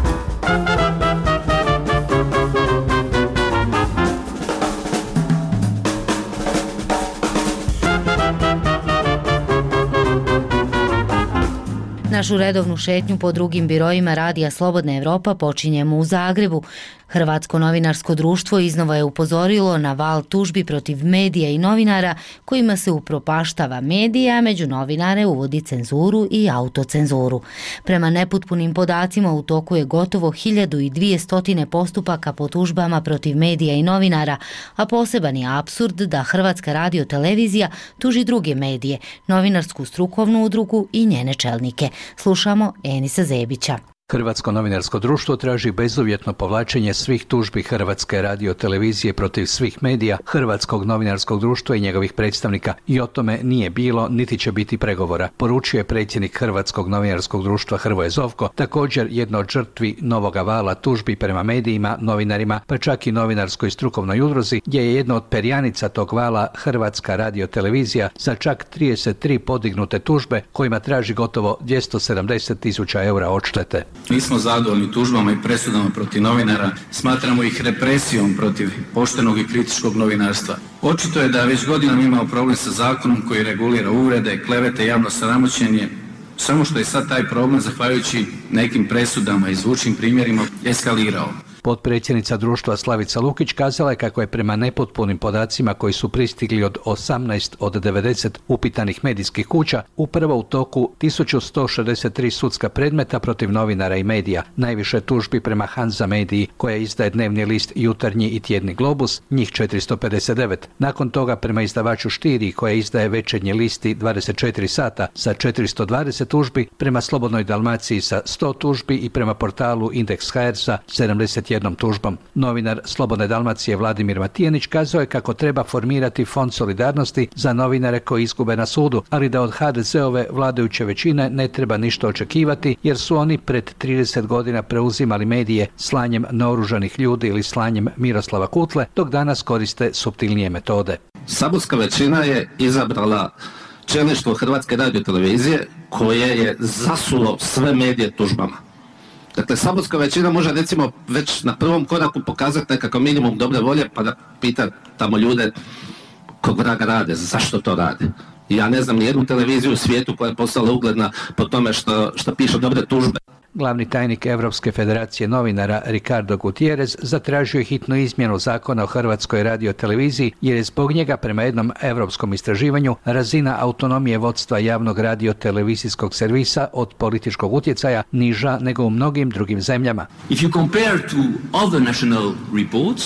Našu redovnu šetnju po drugim biroima Radija Slobodna Evropa počinjemo u Zagrebu. Hrvatsko novinarsko društvo iznova je upozorilo na val tužbi protiv medija i novinara kojima se upropaštava medija, a među novinare uvodi cenzuru i autocenzuru. Prema nepotpunim podacima u toku je gotovo hiljadu dvjesto postupaka po tužbama protiv medija i novinara, a poseban je apsurd da Hrvatska radiotelevizija tuži druge medije, novinarsku strukovnu udrugu i njene čelnike. Slušamo Enisa Zebića. Hrvatsko novinarsko društvo traži bezuvjetno povlačenje svih tužbi Hrvatske radiotelevizije protiv svih medija, Hrvatskog novinarskog društva i njegovih predstavnika i o tome nije bilo niti će biti pregovora, poručio je predsjednik Hrvatskog novinarskog društva Hrvoje Zovko, također jedno od žrtvi novoga vala tužbi prema medijima, novinarima, pa čak i novinarskoj strukovnoj udruzi, gdje je jedna od perjanica tog vala Hrvatska radiotelevizija sa čak trideset tri podignute tužbe kojima traži gotovo dvjesto sedamdeset tisuća eura odštete. Nismo zadovoljni tužbama i presudama protiv novinara, smatramo ih represijom protiv poštenog i kritičkog novinarstva. Očito je da već godinama imamo problem sa zakonom koji regulira uvrede, klevete, javno sramoćenje, samo što je sad taj problem, zahvaljujući nekim presudama i zvučnim primjerima, eskalirao. Potpredsjednica društva Slavica Lukić kazala je kako je prema nepotpunim podacima koji su pristigli od osamnaest od devedeset upitanih medijskih kuća upravo u toku tisuću sto šezdeset tri sudska predmeta protiv novinara i medija, najviše tužbi prema Hanza Mediji koja izdaje dnevni list Jutarnji i tjedni Globus, njih četiristo pedeset devet. Nakon toga prema izdavaču Štiri koja izdaje Večernji listi dvadeset četiri sata sa četiristo dvadeset tužbi, prema Slobodnoj Dalmaciji sa sto tužbi i prema portalu Indeks ha er sa sedamdeset jednom tužbom. Novinar Slobodne Dalmacije Vladimir Matijanić kazao je kako treba formirati fond solidarnosti za novinare koji izgube na sudu, ali da od ha de ze-ove vladajuće većine ne treba ništa očekivati jer su oni pred trideset godina preuzimali medije slanjem naoružanih ljudi ili slanjem Miroslava Kutle, dok danas koriste suptilnije metode. Saborska većina je izabrala čelništvo Hrvatske radiotelevizije koje je zasulo sve medije tužbama. Dakle, saborska većina može recimo već na prvom koraku pokazati nekakav minimum dobre volje pa da pita tamo ljude kog vraga rade, zašto to rade. Ja ne znam nijednu televiziju u svijetu koja je postala ugledna po tome što, što piše dobre tužbe. Glavni tajnik Europske federacije novinara Ricardo Gutierrez zatražio je hitnu izmjenu zakona o Hrvatskoj radioteleviziji jer je zbog njega prema jednom europskom istraživanju razina autonomije vodstva javnog radiotelevizijskog servisa od političkog utjecaja niža nego u mnogim drugim zemljama. If you compare to other national reports,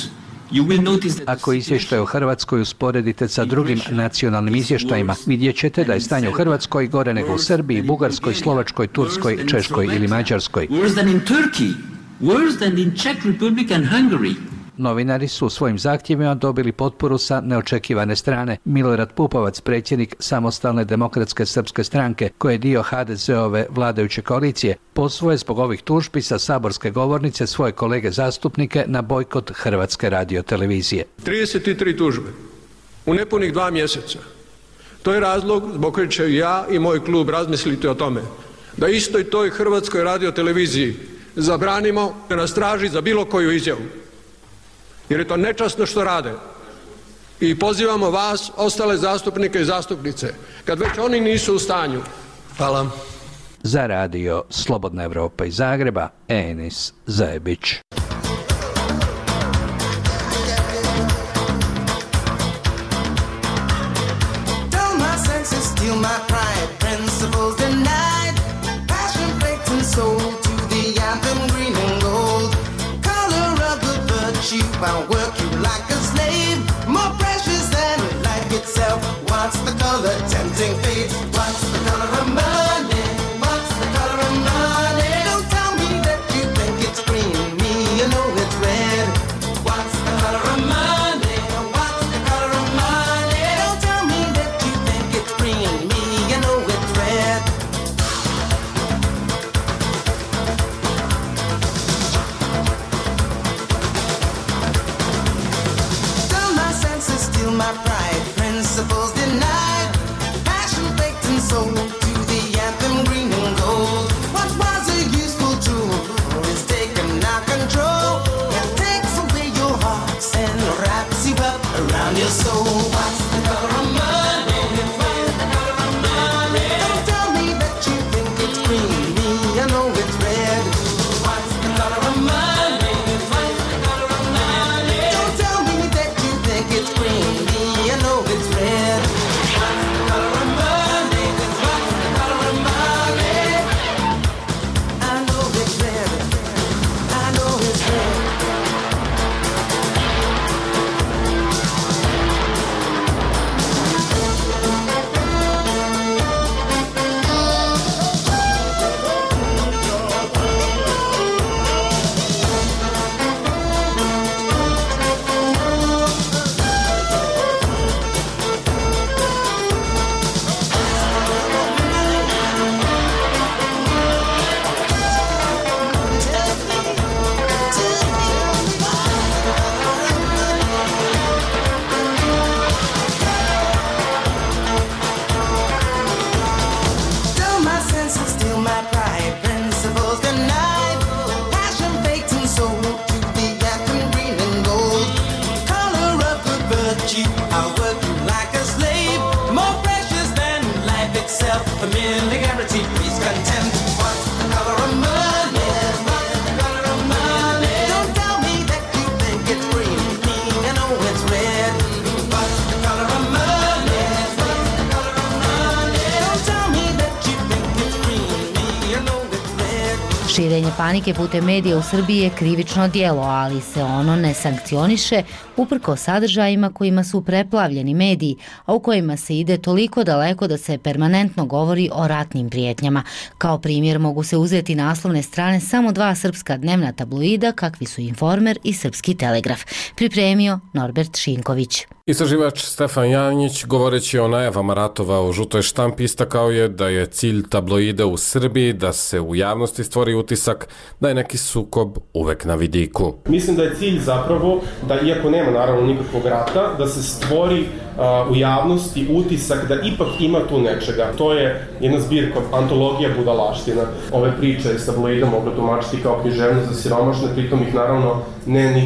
ako izvještaj o Hrvatskoj usporedite sa drugim nacionalnim izvještajima, vidjet ćete da je stanje u Hrvatskoj gore nego u Srbiji, Bugarskoj, Slovačkoj, Turskoj, Češkoj ili Mađarskoj. Novinari su u svojim zahtjevima dobili potporu sa neočekivane strane. Milorad Pupovac, predsjednik Samostalne demokratske srpske stranke, koji je dio ha de ze-ove vladajuće koalicije, pozvao je zbog ovih tužbi sa saborske govornice svoje kolege zastupnike na bojkot Hrvatske radiotelevizije. trideset tri tužbe u nepunih dva mjeseca. To je razlog zbog kojeg će ja i moj klub razmisliti o tome da istoj toj Hrvatskoj radioteleviziji zabranimo da nas traži za bilo koju izjavu. Jer je to nečasno što rade. I pozivamo vas, ostale zastupnike i zastupnice, kad već oni nisu u stanju. Hvala. Za radio Slobodna Evropa iz Zagreba, Enis Zebić. I'll work you like a slave, more precious than life itself. What's the color tempting fate? What's the color of money? What's the color of money? Don't tell me that you think it's green, me you know it's red. What's my pride, principles denied, passion baked and sold to the anthem green and gold. What was a useful tool is taken our control. It takes away your hearts and wraps you up around your soul. What's the color of money? What's the color of money? Don't tell me that you think it's green. Me, I know it's red. What's the color of money? What's the color of money? Don't tell me that you think it's green. Me, I know it's red. What's the color of money? What's the color of money? I know it's red. I know it's red. Still my senses, still my pride, principles denied, passion baked and sold to the anthem green and gold. Color of the virtue, I'll work you like a slave, more precious than life itself. Familiarity breeds contempt. What's the color of money? What's the color of money? Don't tell me that you think it's green. Me, I know it's red. What's the color of money? What's the color of money? Don't tell me that you think it's green. Me, I know it's red. Širenje panike putem medija u Srbiji je krivično djelo, ali se ono ne sankcioniše uprko sadržajima kojima su preplavljeni mediji, a u kojima se ide toliko daleko da se permanentno govori o ratnim prijetnjama. Kao primjer mogu se uzeti naslovne strane samo dva srpska dnevna tabloida kakvi su Informer i Srpski telegraf. Pripremio Norbert Šinković. Istraživač Stefan Janjić, govoreći o najavama ratova u žutoj štampi, istakao je da je cilj tabloida u Srbiji da se u javnosti stvori utisak da je neki sukob uvek na vidiku. Mislim da je cilj zapravo da, iako nema naravno nikakvog rata, da se stvori a, u javnosti utisak da ipak ima tu nečega. To je jedna zbirka, antologija budalaština. Ove priče s tabloida mogu tumačiti kao književnost za siromašne, pritom ih naravno ne, ni,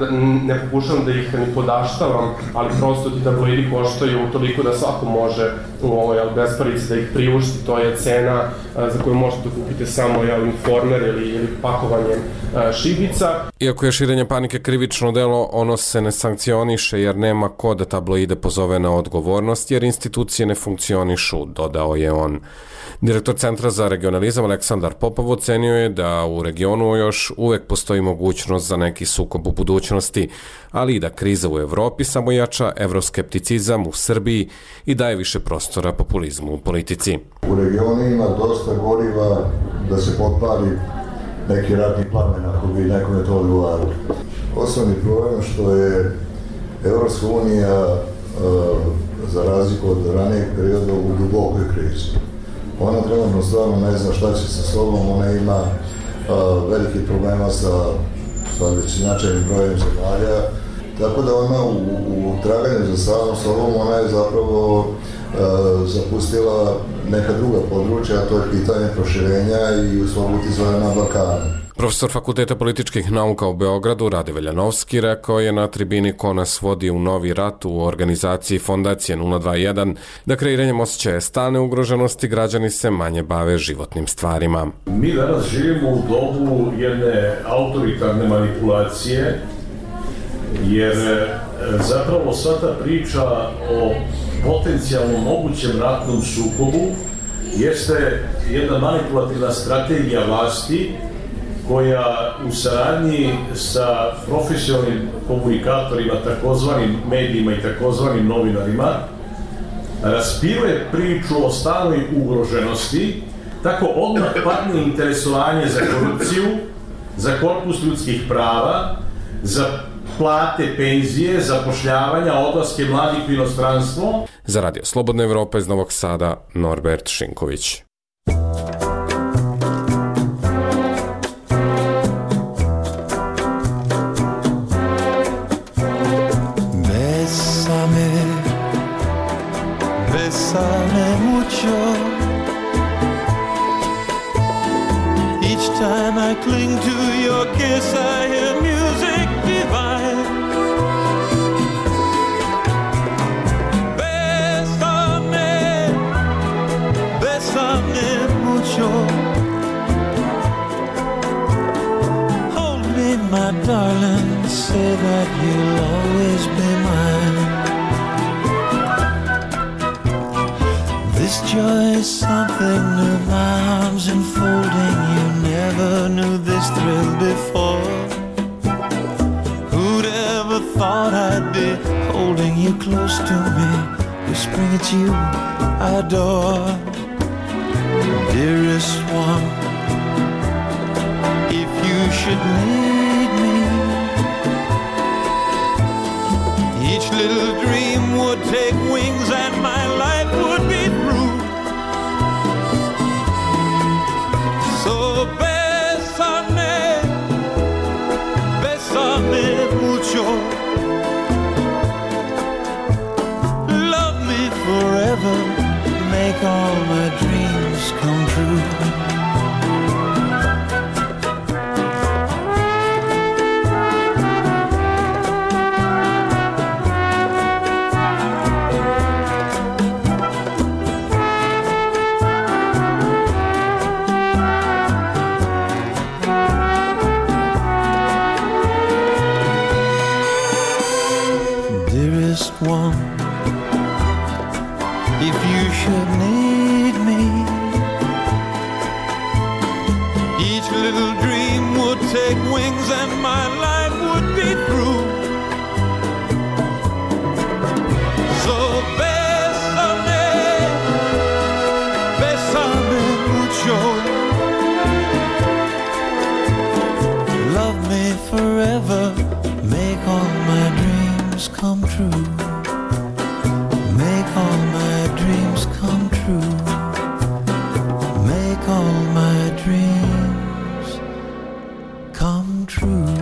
ne pokušam da ih ni podaštavam, ali prosto ti tabloidi koštaju toliko da svako može u ovoj besparici da ih priušti. To je cena a, za koju možete kupiti samo jel, Informer ili, ili pakovanje a, šibica. Iako je širenje panike krivično delo, ono se ne sankcioniše jer nema ko da tabloide pozove na odgovornost jer institucije ne funkcionišu, dodao je on. Direktor Centra za regionalizam Aleksandar Popov ocenio je da u regionu još uvek postoji mogućnost za neki sukob u budućnosti, ali i da kriza u Evropi samo jača evroskepticizam u Srbiji i daje više prostora populizmu u politici. U regionu ima dosta goriva da se potpali neki ratni plamen ako bi nekome to odgovaralo. Osnovni problem što je Evropska unija za razliku od ranijeg perioda u dubokoj krizi. Ona trenutno stvarno ne zna šta će sa sobom, ona ima uh, velikih problema sa, sa već značajnim brojem zemalja, tako da ona u, u traganju za samom sobom, ona je zapravo uh, zapustila neka druga područja, a to je pitanje proširenja i svog uticaja na Balkanu. Profesor Fakulteta političkih nauka u Beogradu, Rade Veljanovski, rekao je na tribini ko nas vodi u novi rat u organizaciji Fondacije nula dva jedan da kreiranjem osjećaja stalne ugroženosti građani se manje bave životnim stvarima. Mi danas živimo u dobu jedne autoritarne manipulacije, jer zapravo sva ta priča o potencijalnom mogućem ratnom sukobu jeste jedna manipulativna strategija vlasti koja u saradnji sa profesionalnim komunikatorima, takozvanim medijima i takozvanim novinarima, raspiruje priču o stalnoj ugroženosti, tako odmah padne interesovanje za korupciju, za korpus ljudskih prava, za plate, penzije, zapošljavanja, odlaske mladih u inostranstvo. Za Radio Slobodna Evropa iz Novog Sada, Norbert Šinković. Bésame you'll always be mine. This joy is something new, my arms enfolding you. Never knew this thrill before. Who'd ever thought I'd be holding you close to me, whispering it's you I adore. Dearest one, if you should need me, each little dream would take wings and my life would be through. So bésame, bésame mucho. Love me forever, make all my dreams come true. Dearest one, if you should need me, each little dream would take wings and my life would be through. So bésame, bésame mucho. Love me forever, make all my dreams come true. Make all my dreams come true. Make all my dreams come true.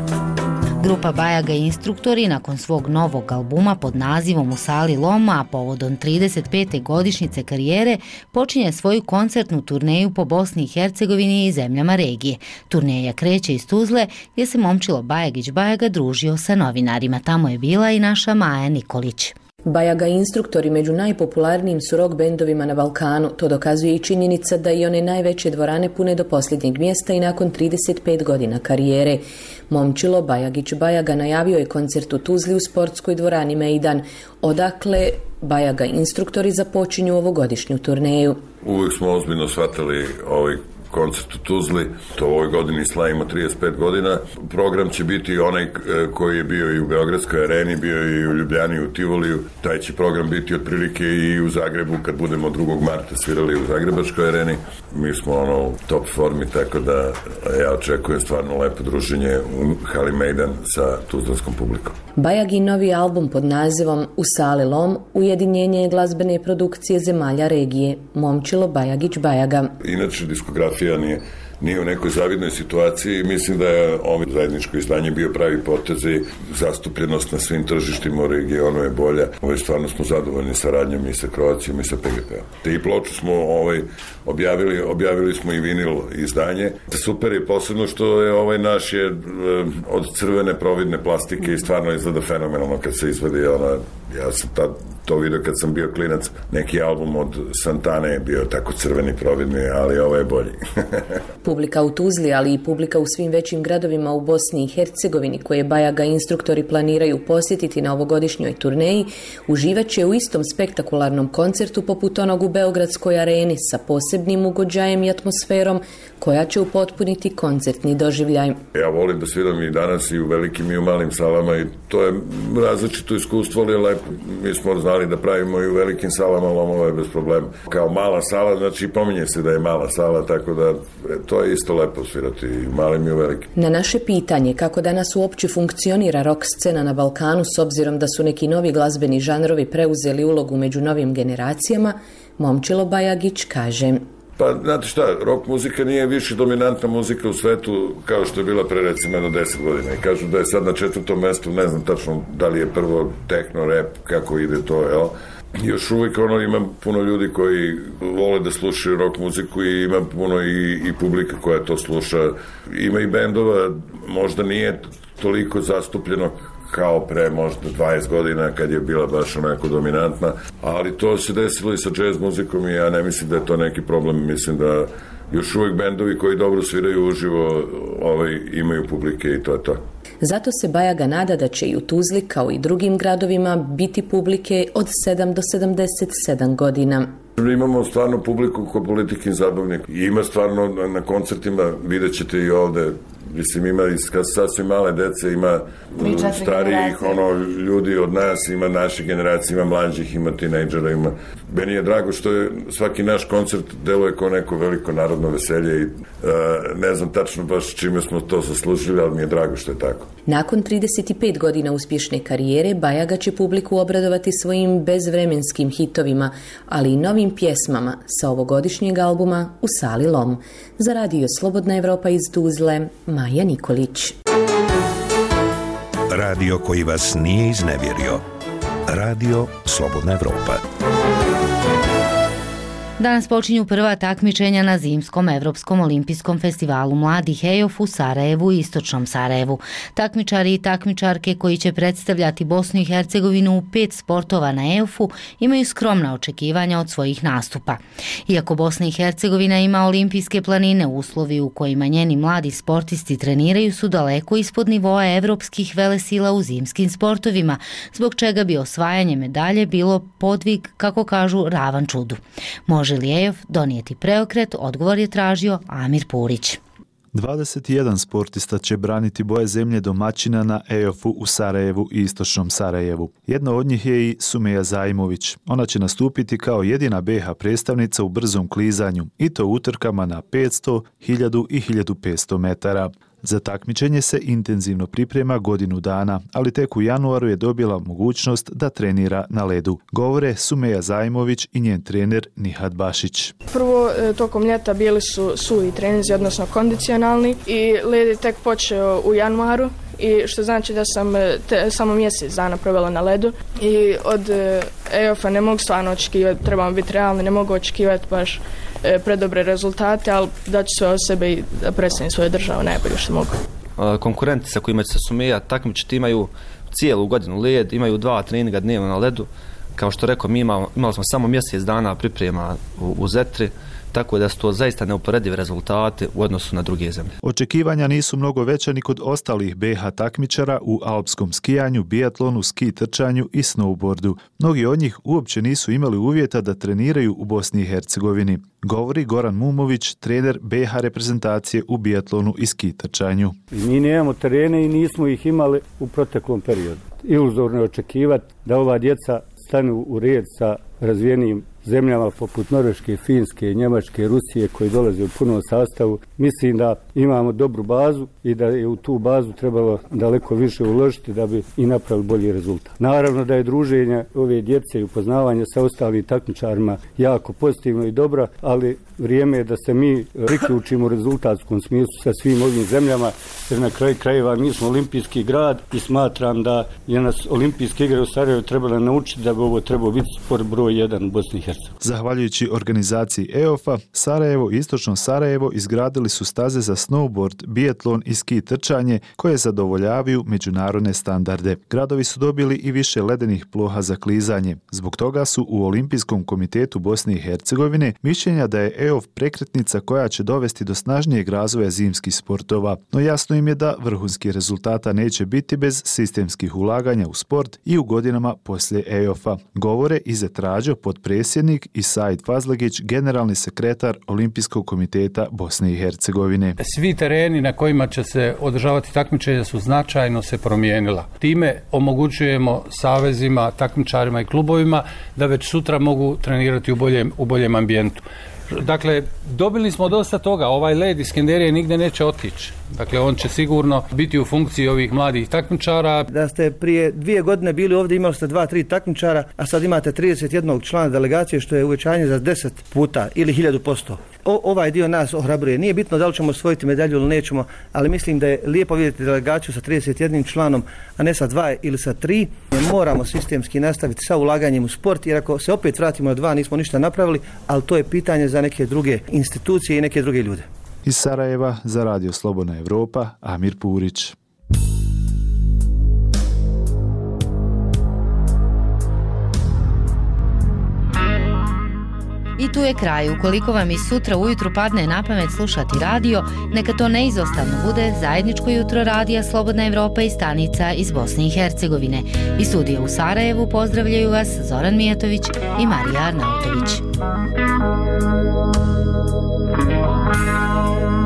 Grupa Bajaga Instruktori nakon svog novog albuma pod nazivom U sali loma, a povodom trideset pete godišnjice karijere, počinje svoju koncertnu turneju po Bosni i Hercegovini i zemljama regije. Turneja kreće iz Tuzle gdje se Momčilo Bajagić Bajaga družio sa novinarima. Tamo je bila i naša Maja Nikolić. Bajaga Instruktori među najpopularnijim su rock bendovima na Balkanu. To dokazuje i činjenica da i one najveće dvorane pune do posljednjeg mjesta i nakon trideset pet godina karijere. Momčilo Bajagić Bajaga najavio je koncert u Tuzli u sportskoj dvorani Mejdan. Odakle Bajaga Instruktori započinju ovogodišnju turneju. Uvijek smo ozbiljno shvatili ovaj koncert u Tuzli, to u ovoj godini slavimo trideset pet godina. Program će biti onaj koji je bio i u Beogradskoj areni, bio i u Ljubljani, u Tivoliju. Taj će program biti otprilike i u Zagrebu kad budemo drugog marta svirali u Zagrebačkoj areni. Mi smo ono u top formi, tako da ja očekujem stvarno lepo druženje u hali Mejdan sa tuzlanskom publikom. Bajagi novi album pod nazivom U sali lom ujedinjenje je glazbene produkcije zemalja regije. Momčilo Bajagić Bajaga. Inače, diskografija nije, nije u nekoj zavidnoj situaciji. Mislim da je ovo zajedničko izdanje bio pravi potez i zastupljenost na svim tržištima u regionu je bolja. Ovo stvarno smo zadovoljni saradnjom i sa Kroacijom i sa P G P-om. Te i ploču smo ovaj, objavili, objavili smo i vinil izdanje. Super je posebno što je ovaj naš je od crvene providne plastike i stvarno izgleda fenomenalno kad se izvedi ona. Ja sam tad to vidio kad sam bio klinac, neki album od Santane je bio tako crveni providni, ali ovo je bolji. Publika u Tuzli, ali i publika u svim većim gradovima u Bosni i Hercegovini koje Bajaga Instruktori planiraju posjetiti na ovogodišnjoj turneji, uživat će u istom spektakularnom koncertu poput onog u Beogradskoj areni sa posebnim ugođajem i atmosferom koja će upotpuniti koncertni doživljaj. Ja volim da sviram i danas i u velikim i u malim salama i to je različito iskustvo, ali je lepo. Mi smo znali da pravimo i u velikim salama, lomova je bez problema. Kao mala sala, znači pominje se da je mala sala, tako da to je isto lepo svirati i u malim i u velikim. Na naše pitanje kako danas uopće funkcionira rock scena na Balkanu s obzirom da su neki novi glazbeni žanrovi preuzeli ulogu među novim generacijama, Momčilo Bajagić kaže: Pa, znate šta, rock muzika nije više dominantna muzika u svetu kao što je bila pre recimo jedno deset godina. I kažu da je sad na četvrtom mestu, ne znam tačno da li je prvo techno, rap, kako ide to, jel? Još uvijek ono ima puno ljudi koji vole da slušaju rock muziku i ima puno i, i publika koja to sluša. Ima i bendova, možda nije toliko zastupljeno kao pre možda dvadeset godina kad je bila baš onako dominantna, ali to se desilo i sa jazz muzikom i ja ne mislim da je to neki problem, mislim da još uvijek bendovi koji dobro sviraju uživo ovaj, imaju publike i to je to. Zato se Bajaga nada da će i u Tuzli, kao i drugim gradovima, biti publike od sedam do sedamdeset sedam godina. Imamo stvarno publiku ko politikin zabavnik. I ima stvarno na koncertima, vidjet ćete i ovde, mislim ima iz sasvim male dece, ima starijih ono, ljudi od nas, ima naše generacije, ima mlađih, ima tinejdžera, ima... Meni je drago što je svaki naš koncert deluje kao neko veliko narodno veselje i uh, ne znam tačno baš čime smo to zaslužili, ali mi je drago što je tako. Nakon trideset pet godina uspješne karijere, Bajaga će publiku obradovati svojim bezvremenskim hitovima, ali i novim pjesmama sa ovogodišnjeg albuma U sali lom. Za Radio Slobodna Evropa iz Tuzle, Maja Nikolić. Radio koji vas nije iznevjerio. Radio Slobodna Evropa. Danas počinju prva takmičenja na Zimskom Evropskom olimpijskom festivalu mladih E O F u Sarajevu i Istočnom Sarajevu. Takmičari i takmičarke koji će predstavljati Bosnu i Hercegovinu u pet sportova na E O F-u imaju skromna očekivanja od svojih nastupa. Iako Bosna i Hercegovina ima olimpijske planine, uslovi u kojima njeni mladi sportisti treniraju su daleko ispod nivoa evropskih velesila u zimskim sportovima, zbog čega bi osvajanje medalje bilo podvig, kako kažu, ravan čudu. Može li E O F donijeti preokret? Odgovor je tražio Amir Purić. dvadeset jedan sportista će braniti boje zemlje domaćina na E O F-u u Sarajevu i Istočnom Sarajevu. Jedna od njih je i Sumeja Zajmović. Ona će nastupiti kao jedina B iH predstavnica u brzom klizanju, i to u utrkama na petsto, hiljadu i hiljadu petsto metara. Za takmičenje se intenzivno priprema godinu dana, ali tek u januaru je dobila mogućnost da trenira na ledu. Govore Sumeja Zajmović i njen trener Nihat Bašić. Prvo, tokom ljeta bili su suhi treninzi, odnosno kondicionalni, i led je tek počeo u januaru, i što znači da sam te, samo mjesec dana provela na ledu, i od E O F-a ne mogu stvarno očekivati, trebamo biti realni, ne mogu očekivati baš predobre rezultate, ali da ću sve od sebe i da predstavim svoju državu najbolje što mogu. Konkurenti sa kojima će se Sumeja takmičiti imaju cijelu godinu led, imaju dva treninga dnevno na ledu. Kao što rekao, mi imali, imali smo samo mjesec dana priprema u, u Zetri, tako da su to zaista neuporedive rezultate u odnosu na druge zemlje. Očekivanja nisu mnogo veća ni kod ostalih B iH takmičara u alpskom skijanju, biatlonu, ski trčanju i snowboardu. Mnogi od njih uopće nisu imali uvjeta da treniraju u Bosni i Hercegovini. Govori Goran Mumović, trener B iH reprezentacije u biatlonu i ski trčanju. Mi nemamo terene i nismo ih imali u proteklom periodu. Iluzorno je očekivati da ova djeca stanu u red sa razvijenim zemljama poput Norveške, Finske, Njemačke, Rusije koji dolaze u punom sastavu. Mislim da imamo dobru bazu i da je u tu bazu trebalo daleko više uložiti da bi i napravili bolji rezultat. Naravno da je druženje ove djece i upoznavanje sa ostalim takmičarima jako pozitivno i dobro, ali vrijeme je da se mi priključimo u rezultatskom smislu sa svim ovim zemljama, jer na kraju krajeva mi smo olimpijski grad i smatram da je nas olimpijske igre u Sarajevu trebalo naučiti da bi ovo trebao biti sport broj jedan u Bosni i Hercegovini. Zahvaljujući organizaciji E O F-a, Sarajevo i Istočno Sarajevo izgradili su staze za snowboard, biatlon i ski trčanje koje zadovoljavaju međunarodne standarde. Gradovi su dobili i više ledenih ploha za klizanje. Zbog toga su u Olimpijskom komitetu Bosne i Hercegovine mišljenja da je E O F prekretnica koja će dovesti do snažnijeg razvoja zimskih sportova. No jasno im je da vrhunskih rezultata neće biti bez sistemskih ulaganja u sport i u godinama poslije E O F-a. Govore Izet Rađo, potpredsjednik, i Said Fazlagić, generalni sekretar Olimpijskog komiteta Bosne i Hercegovine. Svi tereni na kojima će se održavati takmičenja su značajno se promijenila. Time omogućujemo savezima, takmičarima i klubovima da već sutra mogu trenirati u boljem, u boljem ambijentu. Dakle, dobili smo dosta toga, ovaj led iz Skenderije nigde neće otići. Dakle, on će sigurno biti u funkciji ovih mladih takmičara. Da ste prije dvije godine bili ovdje, imali ste dva, tri takmičara, a sad imate trideset jednog člana delegacije, što je uvećanje za deset puta ili hiljadu posto. O, ovaj dio nas ohrabruje. Nije bitno da li ćemo osvojiti medalju ili nećemo, ali mislim da je lijepo vidjeti delegaciju sa trideset jednim članom, a ne sa dva ili sa tri. Moramo sistemski nastaviti sa ulaganjem u sport, jer ako se opet vratimo na dva, nismo ništa napravili, ali to je pitanje za neke druge institucije i neke druge ljude. Iz Sarajeva za Radio Slobodna Evropa, Amir Purić. I tu je kraj. Ukoliko vam i sutra ujutru padne na pamet slušati radio, neka to neizostavno bude zajedničko jutro radija Slobodna Evropa i stanica iz Bosne i Hercegovine. Iz studija u Sarajevu pozdravljaju vas Zoran Mijatović i Marija Arnautović.